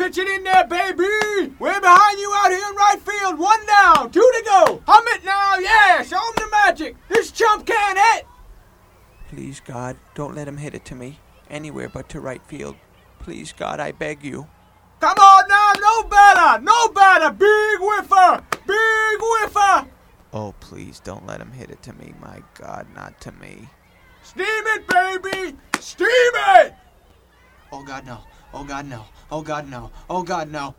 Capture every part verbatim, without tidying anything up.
Pitch it in there, baby! We're behind you out here in right field. One down, two to go. Hum it now, yeah! Show him the magic. This chump can't hit. Please, God, don't let him hit it to me. Anywhere but to right field. Please, God, I beg you. Come on now, no better, no better. Big whiffer, big whiffer. Oh, please, don't let him hit it to me. My God, not to me. Steam it, baby! Steam it! Oh, God, no. Oh, God, no. Oh, God, no. Oh, God, no.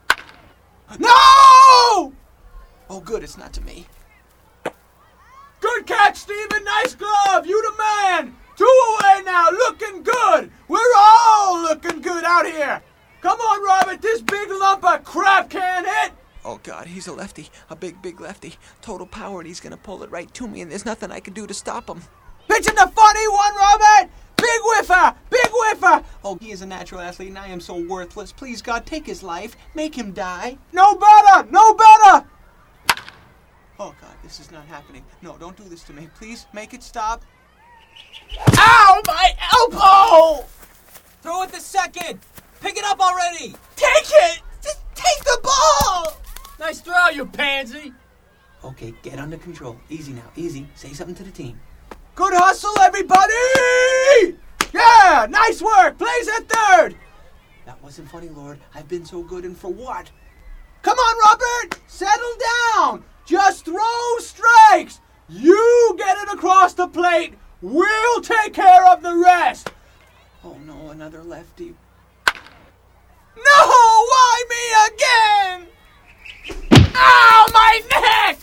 No! Oh, good, it's not to me. Good catch, Steven. Nice glove. You the man. Two away now. Looking good. We're all looking good out here. Come on, Robert. This big lump of crap can't hit. Oh, God, he's a lefty. A big, big lefty. Total power, and he's going to pull it right to me, and there's nothing I can do to stop him. Pitching the funny one, Robert. Big whiffer. Big whiffer. Oh, he is a natural athlete, and I am so worthless. Please, God, take his life. Make him die. No better. No better. Oh, God, this is not happening. No, don't do this to me. Please, make it stop. Ow, my elbow! Throw it to second. Pick it up already. Take it. Just take the ball. Nice throw, you pansy. Okay, get under control. Easy now, easy. Say something to the team. Good hustle, everybody! Yeah, nice work. Plays at third. That wasn't funny, Lord. I've been so good, and for what? Come on, Robert. Settle down. Just throw strikes. You get it across the plate. We'll take care of the rest. Oh, no, another lefty. No, why me again? Ow, my neck!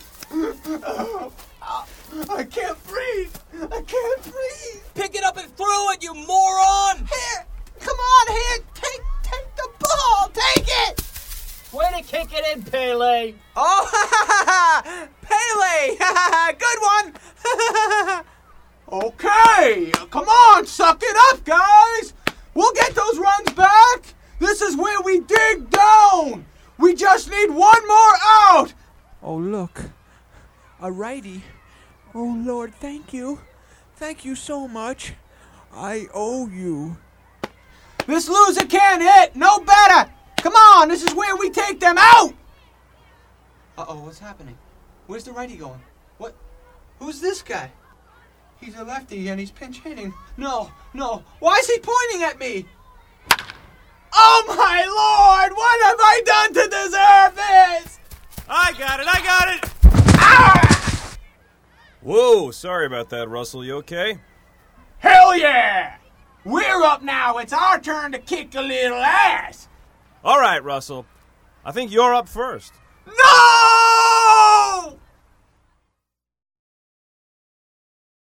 I can't breathe. I can't breathe. Pick it up and throw it, you moron. Here, come on, here. Take, take the ball. Take it. Way to kick it in, Pele. Oh, Pele! Good one! Okay, come on, suck it up, guys. We'll get those runs back. This is where we dig down. We just need one more out. Oh, look. A righty. Oh, Lord, thank you. Thank you so much. I owe you. This loser can't hit. No better. Come on, this is where we take them out. Uh-oh, what's happening? Where's the righty going? What? Who's this guy? He's a lefty and he's pinch hitting. No, no. Why is he pointing at me? Oh, my Lord! What have I done to deserve this? I got it, I got it! Ah! Whoa, sorry about that, Russell. You okay? Hell yeah! We're up now. It's our turn to kick a little ass. All right, Russell. I think you're up first. No!